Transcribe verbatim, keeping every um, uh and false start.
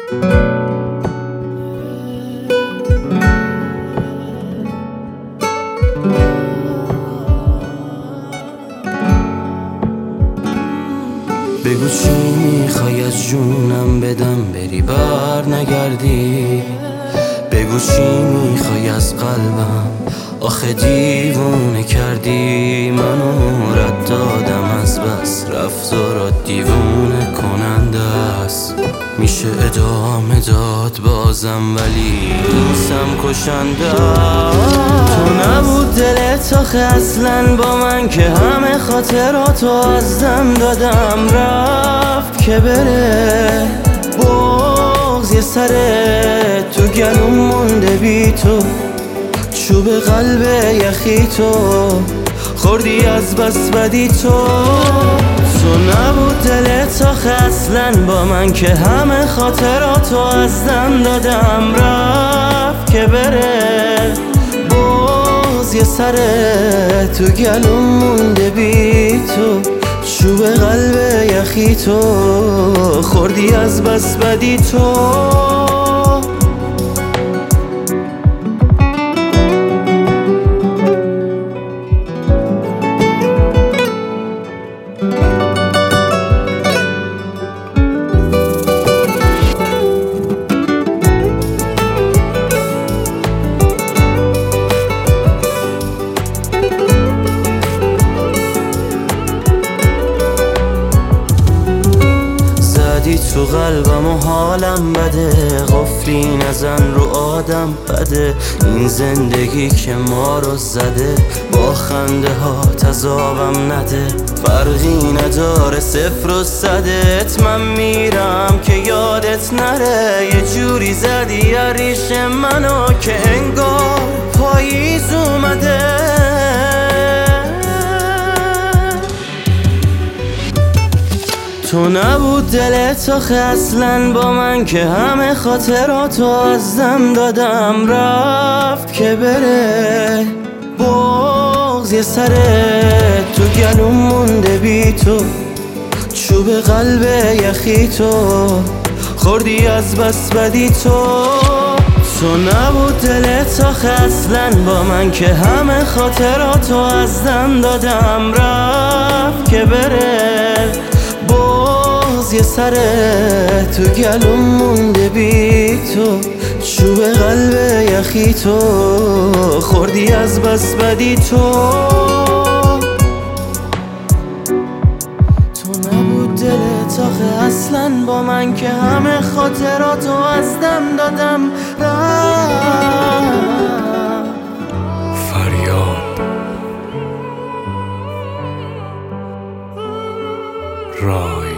بگو چی میخوای از جونم بدم بری بر نگردی. بگو چی میخوای از قلبم آخه دیوونه کردی. منو رد دادم از بس رفتارات دیوونه کننده است. میشه ادامه داد بازم ولی دوستم کشنده. تو نبود دلت آخه اصلا با من که همه خاطراتو از دم دادم. رفت که بره بغض یه سره تو گلوم مونده بی تو. چوب قلب یخی تو خوردی از بس بدی تو. تو نبود دلت آخه اصلا با من که همه خاطراتو از دم دادم. رفت که بره باز یه سره تو گلوم مونده بی تو. چوب قلب یخی تو خوردی از بس بدی تو. تو قلبم و حالم بده قفلی نزن رو آدم بده. این زندگی که ما رو زده با خنده ها تذابم نده. فرقی نداره صفر و صدت من میرم که یادت نره. یه جوری زدی یا ریش منو که انگار پاییز اومده. تو نبود دلت آخه اصلا با من که همه خاطراتو از دم دادم. رفت که بره بغض یه سره تو گلوم مونده بی تو. چوب قلب یخی تو خوردی از بس بدی تو. تو نبود دلت آخه اصلا با من که همه خاطراتو از دم دادم. رفت که بره یه سره تو گلوم مونده بی تو. چوب قلب یخی تو خوردی از بس بدی تو. تو نبود دلت آخه اصلا با من که همه خاطراتو از دم دادم. فریاد رای